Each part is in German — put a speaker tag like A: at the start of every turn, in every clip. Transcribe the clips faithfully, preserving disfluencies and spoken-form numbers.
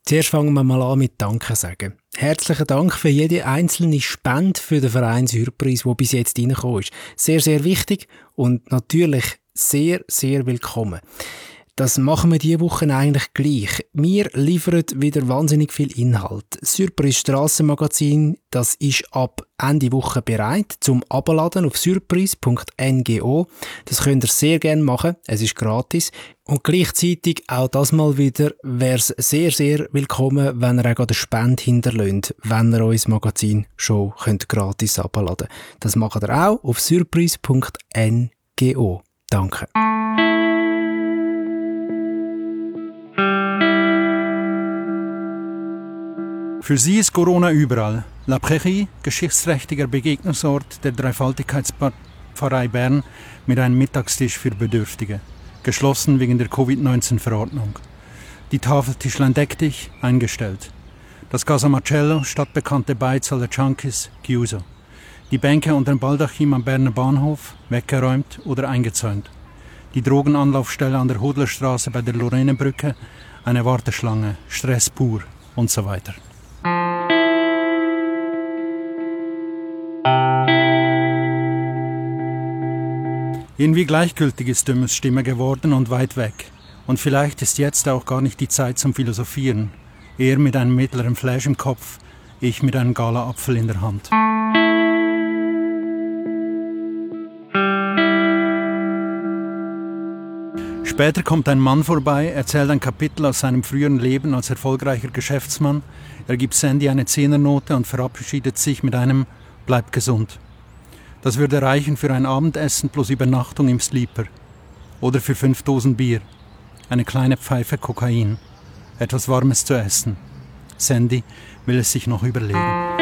A: Zuerst fangen wir mal an mit Danke sagen. Herzlichen Dank für jede einzelne Spende für den Verein Surprise, die bis jetzt reingekommen ist. Sehr, sehr wichtig und natürlich sehr, sehr willkommen. Das machen wir diese Woche eigentlich gleich. Wir liefern wieder wahnsinnig viel Inhalt. Surprise Strassenmagazin, das ist ab Ende Woche bereit zum Abladen auf surprise punkt n g o. Das könnt ihr sehr gerne machen, es ist gratis. Und gleichzeitig auch das mal wieder wäre es sehr, sehr willkommen, wenn ihr auch eine Spende hinterlässt, wenn ihr euer Magazin schon könnt gratis abladen könnt. Das macht ihr auch auf surprise punkt n g o. Danke.
B: Für sie ist Corona überall. La Prairie, geschichtsträchtiger Begegnungsort der Dreifaltigkeitspfarrei Bern mit einem Mittagstisch für Bedürftige. Geschlossen wegen der Covid neunzehn Verordnung. Die Tafel Tischlein deck dich, eingestellt. Das Casa Marcello, stadtbekannte Beiz aller Junkies, chiuso. Die Bänke unter dem Baldachim am Berner Bahnhof, weggeräumt oder eingezäunt. Die Drogenanlaufstelle an der Hodlerstraße bei der Lorenebrücke, eine Warteschlange, Stress pur und so weiter. Irgendwie gleichgültig ist Dümmes Stimme geworden und weit weg. Und vielleicht ist jetzt auch gar nicht die Zeit zum Philosophieren. Er mit einem mittleren Flash im Kopf, ich mit einem Gala-Apfel in der Hand. Später kommt ein Mann vorbei, erzählt ein Kapitel aus seinem früheren Leben als erfolgreicher Geschäftsmann. Er gibt Sandy eine Zehnernote und verabschiedet sich mit einem »Bleib gesund«. Das würde reichen für ein Abendessen plus Übernachtung im Sleeper. Oder für fünf Dosen Bier. Eine kleine Pfeife Kokain. Etwas Warmes zu essen. Sandy will es sich noch überlegen.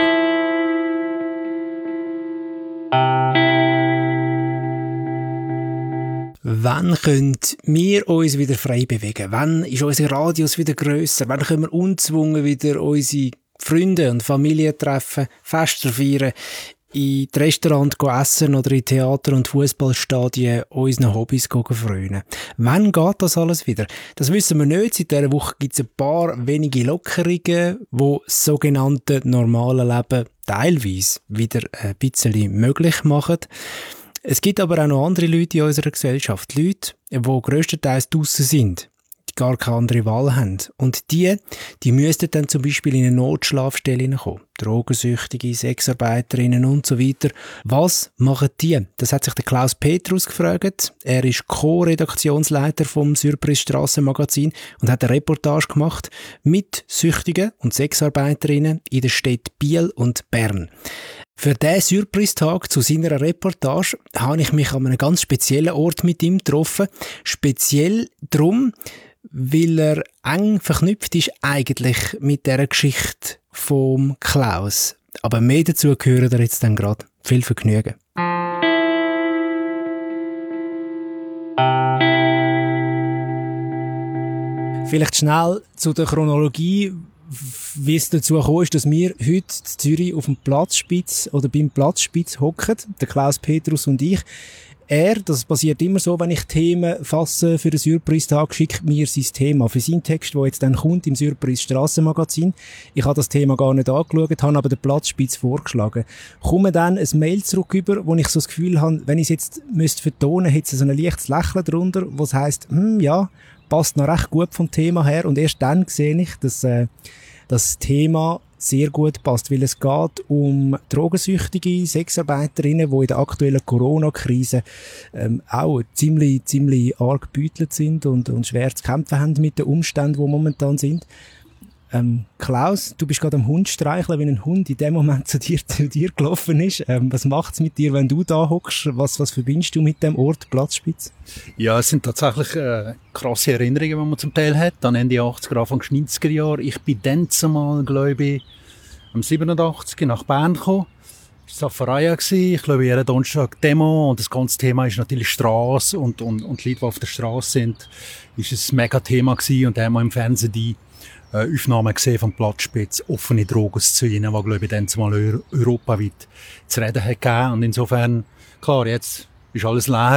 A: Wann können wir uns wieder frei bewegen? Wann ist unser Radius wieder grösser? Wann können wir ungezwungen wieder unsere Freunde und Familie treffen, Feste feiern, in die Restaurants essen oder in Theater- und Fußballstadien unseren Hobbys frönen? Wann geht das alles wieder? Das wissen wir nicht. Seit dieser Woche gibt es ein paar wenige Lockerungen, die das sogenannte normale Leben teilweise wieder ein bisschen möglich machen. Es gibt aber auch noch andere Leute in unserer Gesellschaft. Leute, die grösstenteils draussen sind, die gar keine andere Wahl haben. Und die, die müssten dann zum Beispiel in eine Notschlafstelle kommen. Drogensüchtige, Sexarbeiterinnen und so weiter. Was machen die? Das hat sich der Klaus Petrus gefragt. Er ist Co-Redaktionsleiter vom Surprise Strassenmagazin und hat eine Reportage gemacht mit Süchtigen und Sexarbeiterinnen in den Städten Biel und Bern. Für diesen Surprise-Tag zu seiner Reportage habe ich mich an einem ganz speziellen Ort mit ihm getroffen. Speziell darum, weil er eng verknüpft ist eigentlich mit dieser Geschichte vom Klaus. Aber mehr dazu hören wir jetzt dann gerade. Viel Vergnügen. Vielleicht schnell zu der Chronologie, wie es dazu gekommen ist, dass wir heute in Zürich auf dem Platzspitz oder beim Platzspitz hocken, der Klaus Petrus und ich. Er, das passiert immer so, wenn ich Themen fasse für den Surprise-Tag, schickt mir sein Thema für seinen Text, der jetzt dann kommt im Surprise Strassenmagazin. Ich habe das Thema gar nicht angeschaut, habe aber den Platzspitz vorgeschlagen. Komme dann ein Mail zurück über, wo ich so das Gefühl habe, wenn ich es jetzt müsste vertonen, hätte es so ein leichtes Lächeln drunter, was heisst, hm, ja, passt noch recht gut vom Thema her. Und erst dann sehe ich, dass äh, das Thema sehr gut passt, weil es geht um drogensüchtige Sexarbeiterinnen, die in der aktuellen Corona-Krise ähm, auch ziemlich, ziemlich arg gebeutelt sind und, und schwer zu kämpfen haben mit den Umständen, die momentan sind. Ähm, Klaus, du bist gerade am Hund streicheln, wenn ein Hund in dem Moment zu dir, zu dir gelaufen ist. Ähm, was macht's mit dir, wenn du da hockst? Was, was verbindest du mit dem Ort Platzspitz?
B: Ja, es sind tatsächlich äh, krasse Erinnerungen, die man zum Teil hat. Dann Ende achtziger, Anfang neunziger Jahre. Ich bin dann zumal, glaube ich, am siebenundachtzig nach Bern gekommen. Es war Safareia gsi. Ich glaube, jeden Donnerstag Demo. Und das ganze Thema ist natürlich Straße und, und, und die Leute, die auf der Straße sind, ist ein mega Thema gsi. Und da haben wir im Fernsehen die äh, Aufnahmen gesehen vom Platzspitz, offene Drogenszenen, die, glaube ich, dann zumal eu- europaweit zu reden hat gegeben. Und insofern, klar, jetzt ist alles leer.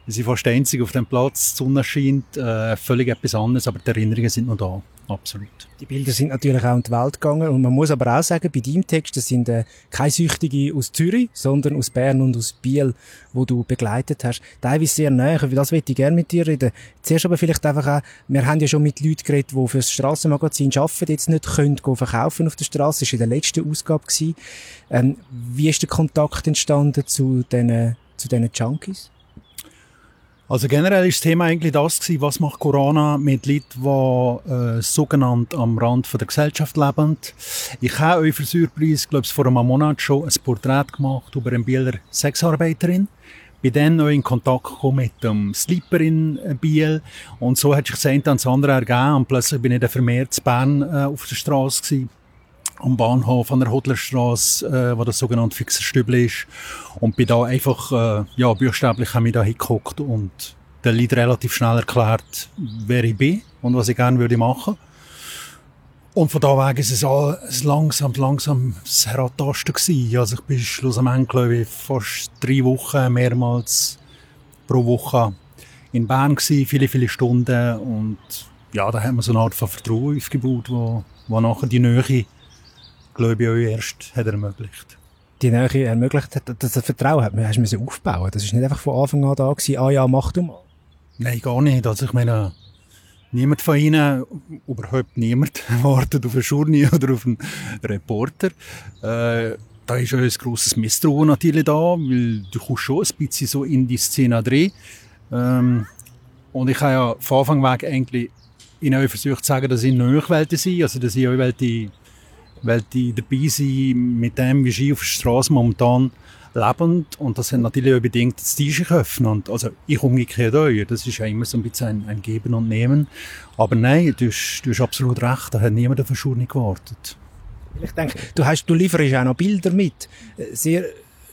B: Wir sind fast einzig auf dem Platz, die Sonne scheint, äh, völlig etwas anderes, aber die Erinnerungen sind noch da. Absolut.
A: Die Bilder sind natürlich auch in die Welt gegangen und man muss aber auch sagen, bei deinem Text, das sind äh, keine Süchtige aus Zürich, sondern aus Bern und aus Biel, wo du begleitet hast. Teilweise sehr nahe, für das möchte ich gerne mit dir reden. Zuerst aber vielleicht einfach auch, wir haben ja schon mit Leuten geredet, die für das Strassenmagazin arbeiten, jetzt nicht können gehen verkaufen auf der Straße. Das war in der letzten Ausgabe. Ähm, wie ist der Kontakt entstanden zu diesen, zu diesen Junkies?
B: Also generell ist das Thema eigentlich das gewesen, was macht Corona mit Leuten, die äh, sogenannt am Rand von der Gesellschaft leben. Ich habe euch für Surprise, glaube ich, vor einem Monat schon ein Porträt gemacht über eine Bieler Sexarbeiterin. Bin dann noch in Kontakt gekommen mit dem Sleeper in Biel und so hat sich das eine ans andere ergeben und plötzlich bin ich dann vermehrt in Bern äh, auf der Straße gewesen. Am Bahnhof an der Hodlerstrasse, äh, wo das sogenannte Fixerstübel ist. Und bin da einfach, äh, ja, buchstäblich habe ich da hingeguckt und der Lied relativ schnell erklärt, wer ich bin und was ich gerne würde machen. Und von da weg ist es all, es langsam, langsam das Heratasten gewesen. Also ich bin schlussendlich, glaube ich, fast drei Wochen, mehrmals pro Woche in Bern gewesen, viele, viele Stunden. Und ja, da hat man so eine Art von Vertrauen aufgebaut, wo, wo nachher die Nähe, glaube ich, euch erst hat ermöglicht.
A: Die Nähe ermöglicht hat, das Vertrauen hat man, hast du aufbauen. Das ist nicht einfach von Anfang an da gewesen, ah ja, mach du mal.
B: Nein, gar nicht. Also ich meine, niemand von Ihnen, überhaupt niemand, wartet auf eine Journée oder auf einen Reporter. Äh, da ist ein grosses Misstrauen natürlich da, weil du kommst schon ein bisschen so in die Szene rein. Ähm, und ich habe ja von Anfang weg eigentlich Ihnen auch versucht zu sagen, dass ich nahe wollte sein, also dass ich auch wollte, wollte dabei sein mit dem, wie sie auf der Straße momentan leben. Und das hat natürlich auch bedingt das Tisch öffnen. Und also ich umgekehrt auch. Das ist ja immer so ein bisschen ein, ein Geben und Nehmen. Aber nein, du hast, du hast absolut recht. Da hat niemand auf eine Schule gewartet.
A: Ich denke, du, hast, du lieferst auch noch Bilder mit. Sehr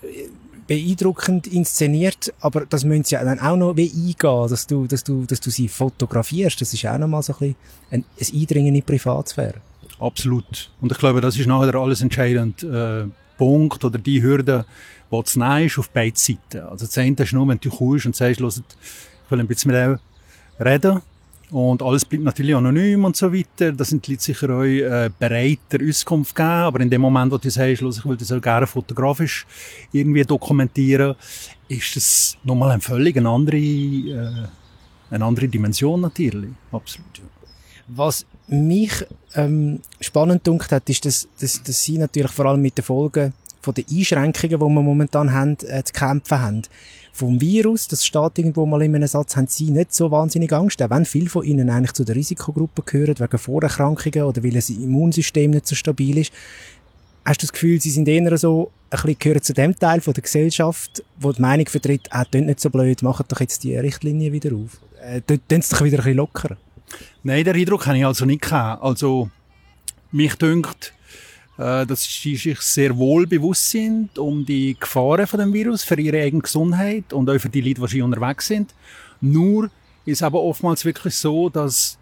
A: beeindruckend inszeniert. Aber das müssen sie ja dann auch noch wie eingehen, dass du, dass du, dass du sie fotografierst. Das ist auch noch mal so ein, ein, ein Eindringen in die Privatsphäre.
B: Absolut. Und ich glaube, das ist nachher alles entscheidend. Äh, Punkt oder die Hürde, die zu nehmen ist, auf beiden Seiten. Also das eine ist nur, wenn du kommst und sagst, ich will ein bisschen mit euch reden. Und alles bleibt natürlich anonym und so weiter. Da sind die Leute sicher auch äh, bereit, der Auskunft zu geben. Aber in dem Moment, wo du sagst, ich will das auch gerne fotografisch irgendwie dokumentieren, ist das nochmal eine völlig eine andere, äh, eine andere Dimension natürlich. Absolut, ja.
A: Was mich ähm, spannend gedacht hat, ist, dass, dass, dass sie natürlich vor allem mit den Folgen von den Einschränkungen, die wir momentan haben, äh, zu kämpfen haben. Vom Virus, das steht irgendwo mal in einem Satz, haben sie nicht so wahnsinnig Angst, auch wenn viele von ihnen eigentlich zu der Risikogruppe gehören, wegen Vorerkrankungen oder weil das Immunsystem nicht so stabil ist. Hast du das Gefühl, sie sind eher so ein bisschen gehören zu dem Teil von der Gesellschaft, wo die Meinung vertritt, ah, tönt nicht so blöd, macht doch jetzt die Richtlinie wieder auf. Äh, tönt es doch wieder ein bisschen lockerer.
B: Nein, den Eindruck habe ich also nicht gehabt. Also, mich dünkt, äh, dass sie sich sehr wohl bewusst sind um die Gefahren von dem Virus für ihre eigene Gesundheit und auch für die Leute, die sie unterwegs sind. Nur ist aber oftmals wirklich so, dass,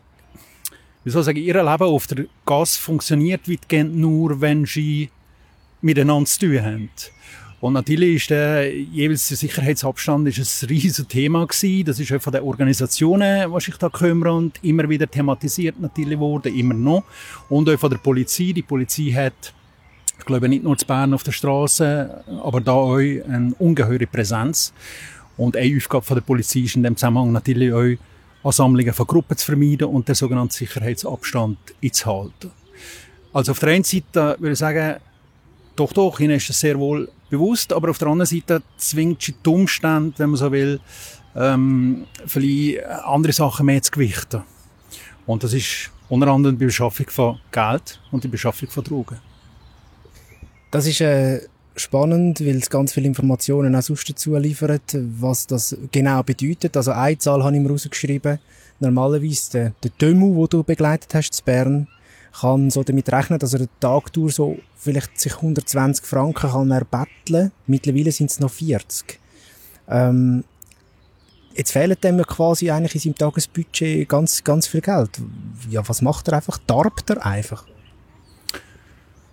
B: wie soll ich sagen, ihr Leben auf der Gasse funktioniert weitgehend nur, wenn sie miteinander zu tun haben. Und natürlich ist der, jeweils der Sicherheitsabstand ist ein riesiges Thema gewesen. Das ist auch von den Organisationen, die sich da kümmern, und immer wieder thematisiert natürlich worden, immer noch. Und auch von der Polizei. Die Polizei hat, ich glaube, nicht nur zu Bern auf der Straße, aber da auch eine ungeheure Präsenz. Und eine Aufgabe von der Polizei ist in dem Zusammenhang natürlich auch, Ansammlungen von Gruppen zu vermeiden und den sogenannten Sicherheitsabstand einzuhalten. Also auf der einen Seite würde ich sagen, doch, doch, ihnen ist das sehr wohl bewusst, aber auf der anderen Seite zwingt sie die Umstände, wenn man so will, ähm, vielleicht andere Sachen mehr zu gewichten. Und das ist unter anderem die Beschaffung von Geld und die Beschaffung von Drogen.
A: Das ist äh, spannend, weil es ganz viele Informationen auch sonst dazu liefert, was das genau bedeutet. Also eine Zahl habe ich mir rausgeschrieben. Normalerweise der, der Dömu, den du begleitet hast zu Bern, kann so damit rechnen, dass er eine Tagtour so vielleicht sich hundertzwanzig Franken kann erbetteln. Mittlerweile sind es noch vierzig. Ähm, jetzt fehlt dem ja quasi eigentlich in seinem Tagesbudget ganz, ganz viel Geld. Ja, was macht er einfach? Darbt er einfach?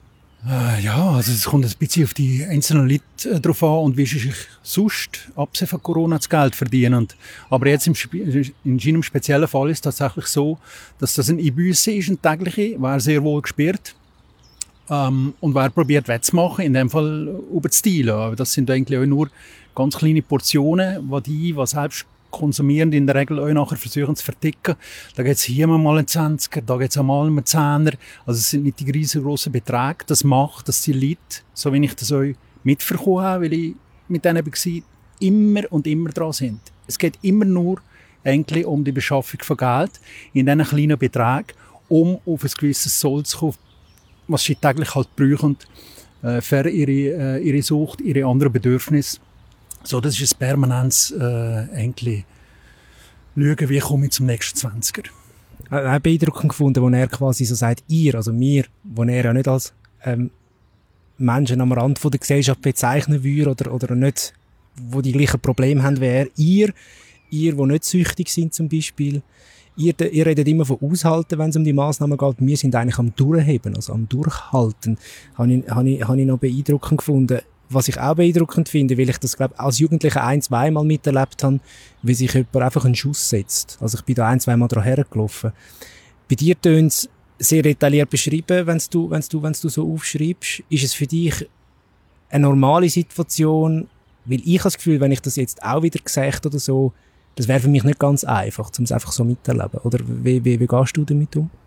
B: Äh, ja, also es kommt ein bisschen auf die einzelnen Leute äh, drauf an und wie sie sich sonst, abgesehen von Corona, das Geld verdienen. Und, aber jetzt im Spe- in einem speziellen Fall ist es tatsächlich so, dass das ein Einbüsse ist, ein tägliche, wer sehr wohl gesperrt. Ähm, und wer probiert wettzumachen, in dem Fall über das Dealen. Aber das sind eigentlich auch nur ganz kleine Portionen, die die, die selbst Konsumierende in der Regel auch nachher versuchen zu verticken. Da geht es hier mal einen Zwanziger, da geht es einmal einen Zehner. Also es sind nicht die riesengroßen Beträge. Das macht, dass die Leute, so wie ich das auch mitverkommen habe, weil ich mit denen war, immer und immer dran sind. Es geht immer nur eigentlich um die Beschaffung von Geld in diesen kleinen Beträgen, um auf ein gewisses Soll zu kommen, was sie täglich halt brauchen äh, für ihre, äh, ihre Sucht, ihre anderen Bedürfnisse. So, das ist ein permanentes äh, eigentlich schauen, wie komme ich zum nächsten Zwanziger.
A: Ich habe beeindruckend gefunden, wo er quasi so sagt, ihr, also wir, wo er ja nicht als ähm, Menschen am Rand von der Gesellschaft bezeichnen würde oder, oder nicht, wo die gleichen Probleme haben wie er. Ihr, ihr, die nicht süchtig sind zum Beispiel, ihr, ihr redet immer von aushalten, wenn es um die Massnahmen geht. Wir sind eigentlich am Durchheben, also am Durchhalten. Habe ich, habe ich, habe ich noch beeindruckend gefunden. Was ich auch beeindruckend finde, weil ich das, glaube als Jugendlicher ein-, zweimal miterlebt habe, wie sich jemand einfach einen Schuss setzt. Also ich bin da ein-, zweimal dran hergelaufen. Bei dir tönt es sehr detailliert beschrieben, wenn du, wenn du, wenn du so aufschreibst. Ist es für dich eine normale Situation? Weil ich habe das Gefühl, wenn ich das jetzt auch wieder gesagt oder so, das wäre für mich nicht ganz einfach, um es einfach so miterleben. Oder wie, wie, wie gehst du damit um?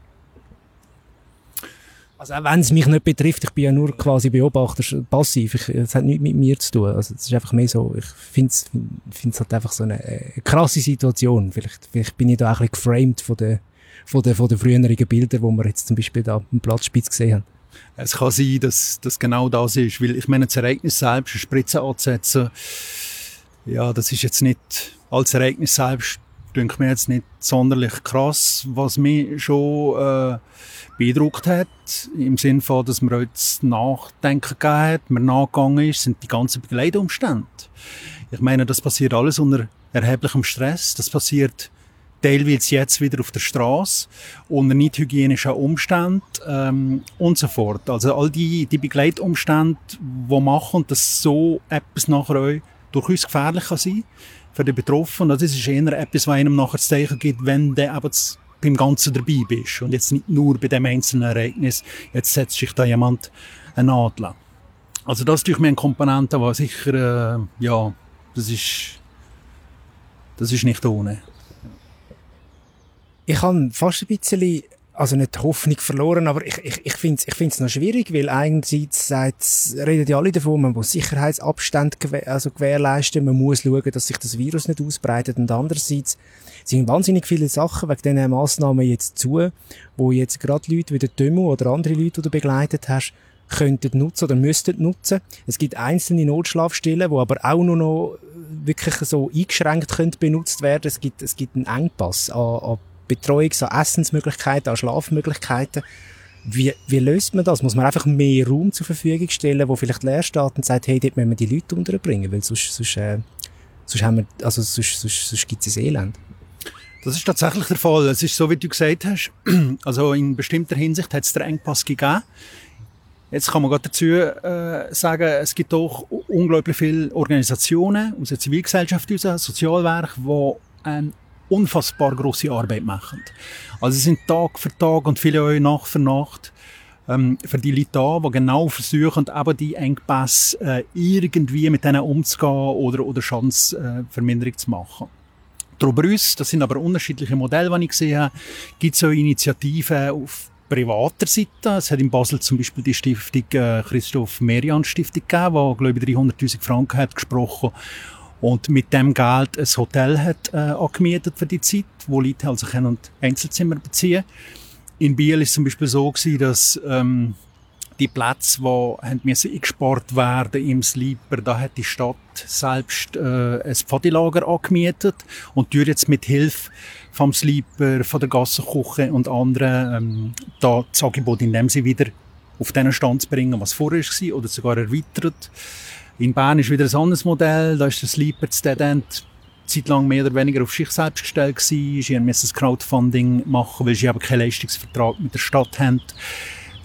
A: Also auch wenn es mich nicht betrifft, ich bin ja nur quasi Beobachter, passiv, ich, es hat nichts mit mir zu tun. Also es ist einfach mehr so, ich finde es halt einfach so eine, eine krasse Situation. Vielleicht, vielleicht bin ich da auch ein bisschen geframed von den, von den, von den früheren Bildern, die wir jetzt zum Beispiel da am Platzspitz gesehen haben.
B: Es kann sein, dass das genau das ist, weil ich meine, das Ereignis selbst, eine Spritze anzusetzen, ja, das ist jetzt nicht als Ereignis selbst, denke mir jetzt nicht sonderlich krass. Was mich schon äh, beeindruckt hat, im Sinne von, dass man jetzt Nachdenken gegeben hat, man nachgegangen ist, sind die ganzen Begleitumstände. Ich meine, das passiert alles unter erheblichem Stress. Das passiert teilweise jetzt wieder auf der Straße, unter nicht hygienischen Umständen ähm, und so fort. Also all die, die Begleitumstände, die machen, dass so etwas nachher auch durchaus gefährlich kann sein für die Betroffenen. Das ist eher etwas, was einem nachher das Zeichen gibt, wenn du eben beim Ganzen dabei bist. Und jetzt nicht nur bei dem einzelnen Ereignis, jetzt setzt sich da jemand einen Adler. Also das ist durch meine Komponente, die sicher, äh, ja, das ist, das ist nicht ohne.
A: Ich habe fast ein bisschen, also nicht die Hoffnung verloren, aber ich, ich, ich finde es ich find's noch schwierig, weil einerseits reden ja alle davon, man muss Sicherheitsabstand gewähr, also gewährleisten, man muss schauen, dass sich das Virus nicht ausbreitet, und andererseits sind wahnsinnig viele Sachen wegen diesen Massnahmen jetzt zu, wo jetzt gerade Leute wie der Tömu oder andere Leute, die du begleitet hast, könnten nutzen oder müssten nutzen. Es gibt einzelne Notschlafstellen, die aber auch nur noch wirklich so eingeschränkt können benutzt werden. Es gibt, es gibt einen Engpass an, an Betreuungs-, an Essensmöglichkeiten, an Schlafmöglichkeiten. Wie, wie löst man das? Muss man einfach mehr Raum zur Verfügung stellen, wo vielleicht leer steht und sagt, hey, dort müssen wir die Leute unterbringen, weil sonst, sonst, äh, sonst haben wir, also sonst, sonst, sonst gibt es ein Elend.
B: Das ist tatsächlich der Fall. Es ist so, wie du gesagt hast. Also in bestimmter Hinsicht hat es den Engpass gegeben. Jetzt kann man gerade dazu äh, sagen, es gibt auch unglaublich viele Organisationen aus der Zivilgesellschaft, Sozialwerke, die eine unfassbar grosse Arbeit machen. Also es sind Tag für Tag und viele auch Nacht für Nacht ähm, für die Leute da, die genau versuchen, eben die Engpässe äh, irgendwie mit denen umzugehen oder, oder Schadensverminderung äh, zu machen. Darüber uns, das sind aber unterschiedliche Modelle, die ich gesehen habe, gibt es auch Initiativen auf privater Seite. Es hat in Basel zum Beispiel die Stiftung äh, Christoph Merian Stiftung gegeben, die, glaube ich, dreihunderttausend Franken hat gesprochen und mit dem Geld ein Hotel hat äh, angemietet für die Zeit, wo Leute also können Einzelzimmer beziehen. In Biel ist es zum Beispiel so gewesen, dass ähm, die Plätze, die haben müssen eingespart werden im Sleeper, da hat die Stadt selbst äh, ein Pfadilager angemietet und durch jetzt mit Hilfe vom Sleeper, von der Gassenküche und anderen ähm, da das Angebot in dem sie wieder auf den Stand zu bringen, was vorher war oder sogar erweitert. In Bern ist wieder ein anderes Modell, da ist der Sleeper zu Dead End zeitlang mehr oder weniger auf sich selbst gestellt gewesen. Sie mussten das Crowdfunding machen, weil sie aber keinen Leistungsvertrag mit der Stadt haben.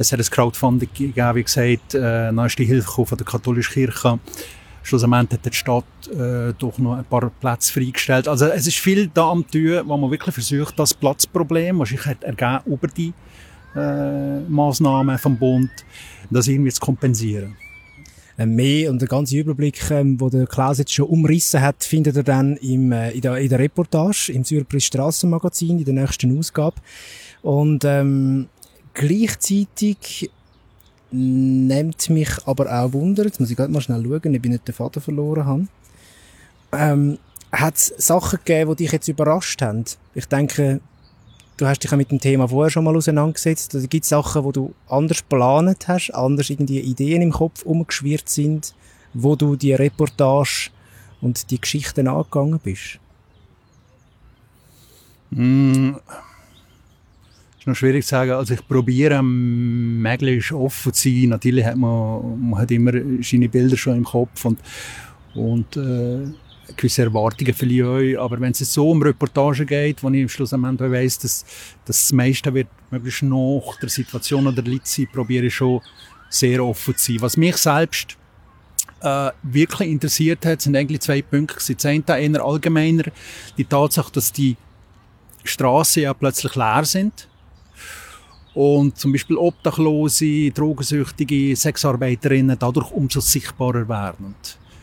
B: Es hat ein Crowdfunding gegeben, wie gesagt, äh, dann ist die Hilfe von der katholischen Kirche. Schlussendlich hat die Stadt äh, doch noch ein paar Plätze freigestellt. Also es ist viel da am Tun, wo man wirklich versucht, das Platzproblem, was sich hat ergeben über die äh, Massnahmen vom Bund, das irgendwie zu kompensieren.
A: Mehr und der ganze Überblick, ähm, wo der Klaus jetzt schon umrissen hat, findet ihr dann im, äh, in, der, in der Reportage im Zürcher Strassenmagazin in der nächsten Ausgabe. Und ähm, gleichzeitig nimmt mich aber auch Wunder, jetzt muss ich gerade mal schnell schauen, ob ich nicht den Faden verloren habe. Ähm, hat es Sachen gegeben, die dich jetzt überrascht haben? Ich denke, du hast dich ja mit dem Thema vorher schon mal auseinandergesetzt. Also gibt es Sachen, die du anders geplant hast, anders irgendwie Ideen im Kopf umgeschwirrt sind, wo du die Reportage und die Geschichten angegangen bist?
B: Mm. Das ist noch schwierig zu sagen. Also ich probiere möglichst offen zu sein. Natürlich hat man, man hat immer seine Bilder schon im Kopf und, und äh, gewisse Erwartungen vielleicht auch. Aber wenn es jetzt so um Reportagen geht, wo ich am Schluss am Ende weiss, dass, dass das meiste wird möglichst nach der Situation oder der Leute sein, probiere ich schon sehr offen zu sein. Was mich selbst äh, wirklich interessiert hat, sind eigentlich zwei Punkte. Das eine eher allgemeiner, die Tatsache, dass die Straßen ja plötzlich leer sind. Und zum Beispiel Obdachlose, Drogensüchtige, Sexarbeiterinnen dadurch umso sichtbarer werden.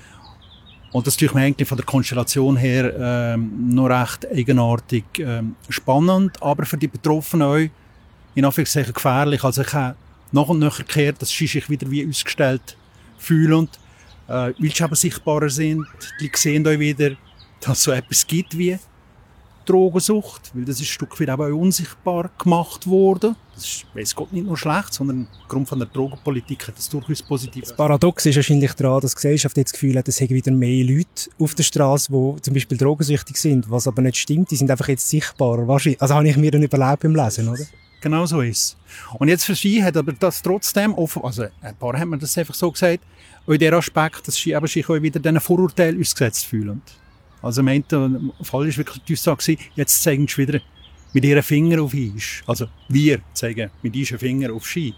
B: Und das ist natürlich eigentlich von der Konstellation her ähm, noch recht eigenartig ähm, spannend, aber für die Betroffenen auch in Anführungszeichen gefährlich. Also ich habe nach und nach erklärt, dass sie sich wieder wie ausgestellt fühlen, äh, weil sie aber sichtbarer sind. Die Leute sehen auch wieder, dass es so etwas gibt wie Drogensucht, weil das ist ein Stück weit auch unsichtbar gemacht worden. Das ist, weiss Gott, nicht nur schlecht, sondern aufgrund von der Drogenpolitik hat das durchaus positiv.
A: Das Paradox ist wahrscheinlich daran, dass die Gesellschaft jetzt das Gefühl hat, es hätten wieder mehr Leute auf der Straße, die zum Beispiel drogensüchtig sind, was aber nicht stimmt. Die sind einfach jetzt sichtbarer. Also habe ich mir dann überlebt beim Lesen, oder?
B: Genau so ist es. Und jetzt für sie hat aber das trotzdem, offen, also ein paar haben mir das einfach so gesagt, auch in der Aspekt, dass sie aber sich auch wieder diesen Vorurteilen ausgesetzt fühlen. Also im einen Fall war wirklich die Aussage, jetzt zeigen sie wieder mit ihren Fingern auf uns. Also wir zeigen mit unseren Fingern auf sie.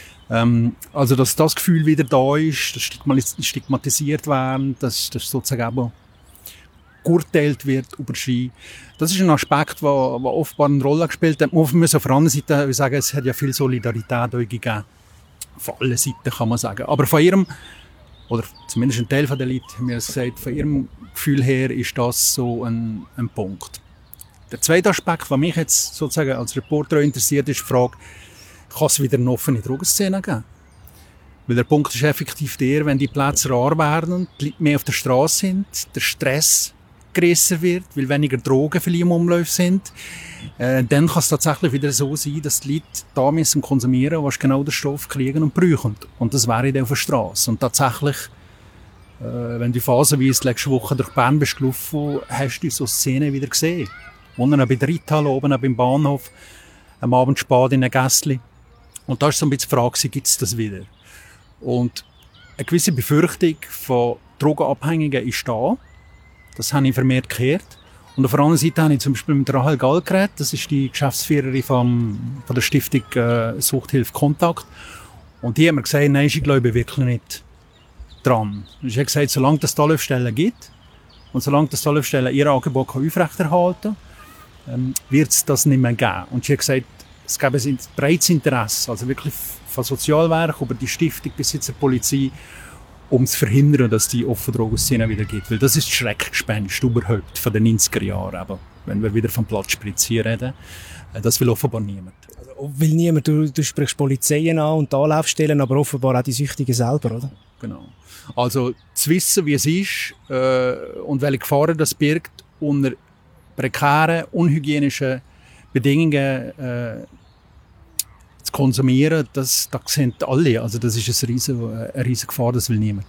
B: Ähm, also dass das Gefühl wieder da ist, dass stigmatisiert werden, dass das sozusagen auch geurteilt wird über sie. Das ist ein Aspekt, der offenbar eine Rolle gespielt hat. Man muss auf der anderen Seite sagen, es hat ja viel Solidarität gegeben. Von allen Seiten kann man sagen. Aber von ihrem, oder zumindest ein Teil der Leute haben mir das gesagt, von ihrem Gefühl her ist das so ein, ein Punkt. Der zweite Aspekt, der mich jetzt sozusagen als Reporter interessiert, ist die Frage, kann es wieder eine offene Drogenszene geben? Weil der Punkt ist effektiv der, wenn die Plätze rar werden, die Leute mehr auf der Straße sind, der Stress grösser wird, weil weniger Drogen vielleicht im Umlauf sind, äh, dann kann es tatsächlich wieder so sein, dass die Leute da müssen konsumieren, was genau den Stoff kriegen und brauchen. Und das wäre dann auf der Straße. Und tatsächlich, äh, wenn du phasenweise letzte Woche durch Bern bist gelaufen, hast du so Szenen wieder gesehen. Unten bei der Reithalle, oben beim Bahnhof, am Abend spät in einem Gässli. Und da ist so ein bisschen die Frage, gibt es das wieder? Und eine gewisse Befürchtung von Drogenabhängigen ist da. Das habe ich vermehrt gehört. Und auf der anderen Seite habe ich zum Beispiel mit Rahel Gall geredet. Das ist die Geschäftsführerin von, von der Stiftung äh, Suchthilfe Kontakt. Und die haben mir gesagt, nein, ich glaube wirklich nicht dran. Ich habe gesagt, solange es Anlaufstellen gibt und solange das Anlaufstellen ihr Angebot aufrechterhalten kann, ähm, wird es das nicht mehr geben. Und ich habe gesagt, es gäbe ein breites Interesse, also wirklich von Sozialwerk über die Stiftung bis zur Polizei, um zu verhindern, dass die offene Drogenszene wieder gibt. Weil das ist das Schreckgespenst überhaupt von den neunziger Jahren, eben, wenn wir wieder vom Platzspritzen reden. Das will offenbar niemand.
A: Also, will niemand. Du, du sprichst Polizeien an und die Anlaufstellen, aber offenbar auch die Süchtigen selber, oder?
B: Genau. Also zu wissen, wie es ist äh, und welche Gefahren das birgt, unter prekären, unhygienischen Bedingungen äh, zu konsumieren, das, das sehen alle. Also das ist eine riesige, eine riesige Gefahr, das will niemand.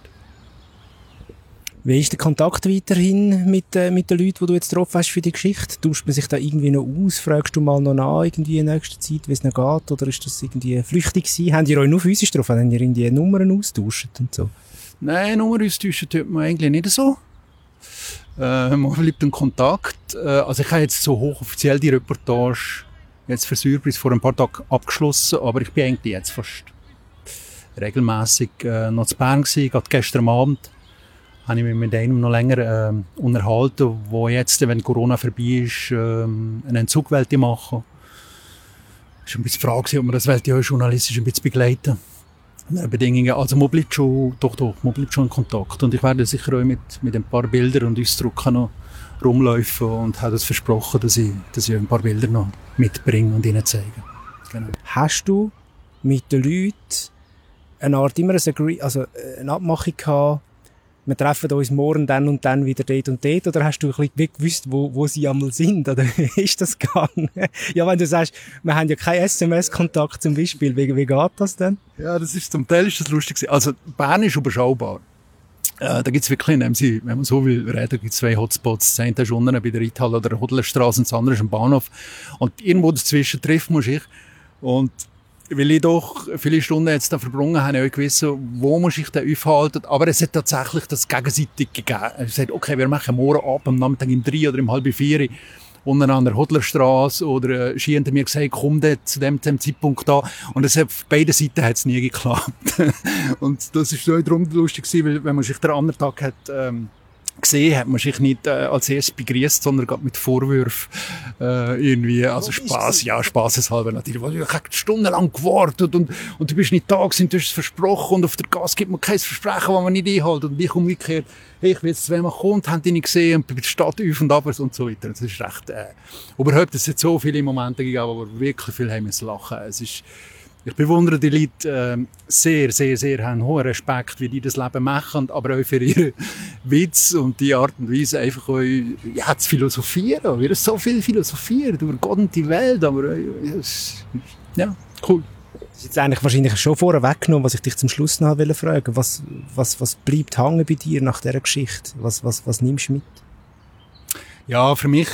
A: Wie ist der Kontakt weiterhin mit, äh, mit den Leuten, die du jetzt getroffen hast für die Geschichte? Tauscht man sich da irgendwie noch aus? Fragst du mal noch nach irgendwie in nächster Zeit, wie es noch geht? Oder ist das irgendwie flüchtig gewesen? Habt ihr euch nur physisch getroffen? Habt ihr irgendwie Nummern austauscht und so?
B: Nein, Nummern austauschen tut man eigentlich nicht so. Äh, man bleibt in Kontakt. Äh, also ich habe jetzt so hochoffiziell die Reportage jetzt für Surprise vor ein paar Tagen abgeschlossen, aber ich bin eigentlich jetzt fast regelmässig äh, noch zu Bern gewesen. Gerade gestern Abend habe ich mich mit einem noch länger äh, unterhalten, wo jetzt, wenn Corona vorbei ist, äh, einen Entzug machen wollte. Es war ein bisschen die Frage, ob man das ja journalistisch ein bisschen begleiten. Bedingungen. Also man bleibt schon, doch, doch, man bleibt schon in Kontakt. Und ich werde sicher auch mit, mit ein paar Bildern und Ausdrücken noch rumlaufen und habe das versprochen, dass ich, dass ich ein paar Bilder noch mitbringe und ihnen zeige. Genau.
A: Hast du mit den Leuten eine Art, immer ein Agree, also eine Abmachung gehabt, wir treffen uns morgen dann und dann wieder dort und dort, oder hast du ein bisschen gewusst, wo, wo sie einmal sind, oder wie ist das gegangen? Ja, wenn du sagst, wir haben ja keinen S M S-Kontakt zum Beispiel, wie, wie geht das denn?
B: Ja, das ist, zum Teil ist das lustig. Also, Bern ist überschaubar. Äh, da gibt's wirklich, wenn man so will reden, gibt's zwei Hotspots. Das eine ist unten bei der Reithalle oder der Hodlerstraße und das andere ist am Bahnhof. Und irgendwo dazwischen trifft man sich. Und weil ich doch viele Stunden jetzt da verbrungen habe, habe ich auch gewusst, wo muss ich denn aufhalten. Aber es hat tatsächlich das gegenseitig gegeben. Es sagt, okay, wir machen morgen ab, am Nachmittag um drei oder um halb vier unten an der Hodlerstraße oder äh, Ski hinter mir gesagt, komm dort zu dem, dem Zeitpunkt da. Und es hat, auf beiden Seiten hat es nie geklappt. Und das ist so darum lustig gewesen, weil wenn man sich den anderen Tag hat, ähm, gesehen, hat man sich nicht äh, als erstes begrüßt, sondern gerade mit Vorwürfen äh, irgendwie, also Spaß, ja, spaßeshalber natürlich. Ich habe stundenlang gewartet und, und du bist nicht da gewesen, du hast es versprochen und auf der Gas gibt man kein Versprechen, das man nicht einhält. Und ich umgekehrt, hey, ich will jetzt, wenn man kommt, haben die nicht gesehen und bei der Stadt auf und ab und so weiter. Das ist recht, äh, überhaupt, es hat so viele Momente gegeben, wo wirklich viel haben müssen lachen. Es ist, ich bewundere die Leute äh, sehr, sehr, sehr, haben hohen Respekt, wie die das Leben machen, aber auch für ihren Witz und die Art und Weise einfach auch, ja, zu philosophieren. Wir haben so viel philosophiert über Gott und die Welt, aber äh, ja, cool.
A: Das ist jetzt eigentlich wahrscheinlich schon vorher weggenommen, was ich dich zum Schluss noch fragen wollte. Was, was, was bleibt hängen bei dir nach dieser Geschichte? Was, was, was nimmst du mit?
B: Ja, für mich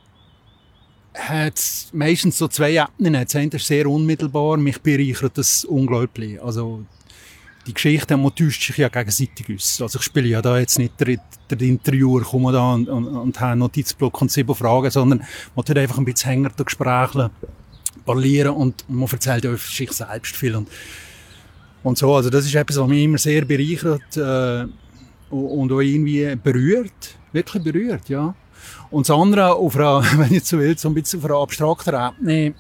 B: hat es meistens so zwei Ebenen. Das eine ist sehr unmittelbar, mich bereichert das unglaublich. Also, die Geschichte, man täuscht sich ja gegenseitig aus. Also, ich spiele ja da jetzt nicht der, der Interviewer, komme da und, und, und habe einen Notizblock und sieben Fragen, sondern man tut einfach ein bisschen hänger durch Gespräche parlieren und man erzählt ja sich selbst viel und, und so. Also, das ist etwas, was mich immer sehr bereichert, äh, und auch irgendwie berührt. Wirklich berührt, ja. Und das andere, auf einer, wenn ich so will, so ein bisschen auf einer abstrakter Ebene,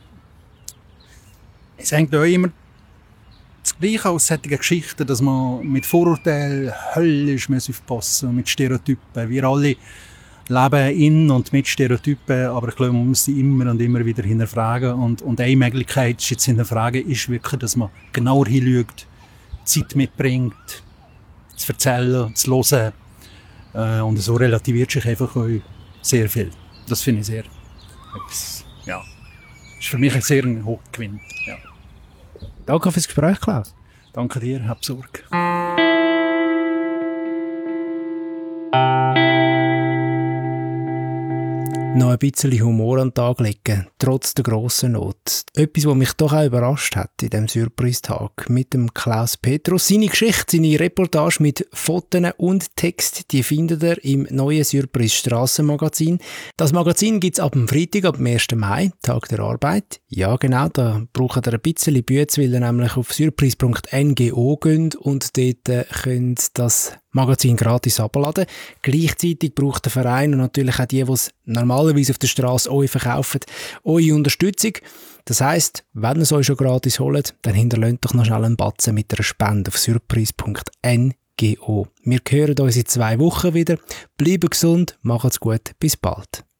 B: es hängt auch immer das Gleiche aus solchen Geschichten, dass man mit Vorurteilen höllisch aufpassen muss, mit Stereotypen. Wir alle leben in und mit Stereotypen, aber ich glaube, man muss sie immer und immer wieder hinterfragen. Und, und eine Möglichkeit, jetzt hinterfragen, ist wirklich, dass man genauer hinschaut, Zeit mitbringt, zu erzählen, zu hören. Äh, und so relativiert sich einfach auch sehr viel. Das finde ich sehr, etwas, ja, ist für mich ein sehr hoher Gewinn. Ja.
A: Danke fürs Gespräch, Klaus.
B: Danke dir, hab Sorge.
A: Noch ein bisschen Humor an den Tag legen, trotz der grossen Not. Etwas, was mich doch auch überrascht hat in diesem Surprise-Tag mit dem Klaus Petrus. Seine Geschichte, seine Reportage mit Fotos und Text, die findet ihr im neuen Surprise Strassenmagazin. Das Magazin gibt es ab dem Freitag, ab dem ersten Mai, Tag der Arbeit. Ja, genau, da braucht ihr ein bisschen Bütze, weil ihr nämlich auf surprise punkt n g o geht und dort äh, könnt das Magazin gratis abladen. Gleichzeitig braucht der Verein und natürlich auch die, die es normalerweise auf der Straße euch verkaufen, eure Unterstützung. Das heisst, wenn ihr es euch schon gratis holt, dann hinterlasst doch noch schnell einen Batzen mit einer Spende auf surprise punkt n g o. Wir hören uns in zwei Wochen wieder. Bleibt gesund, macht's gut, bis bald.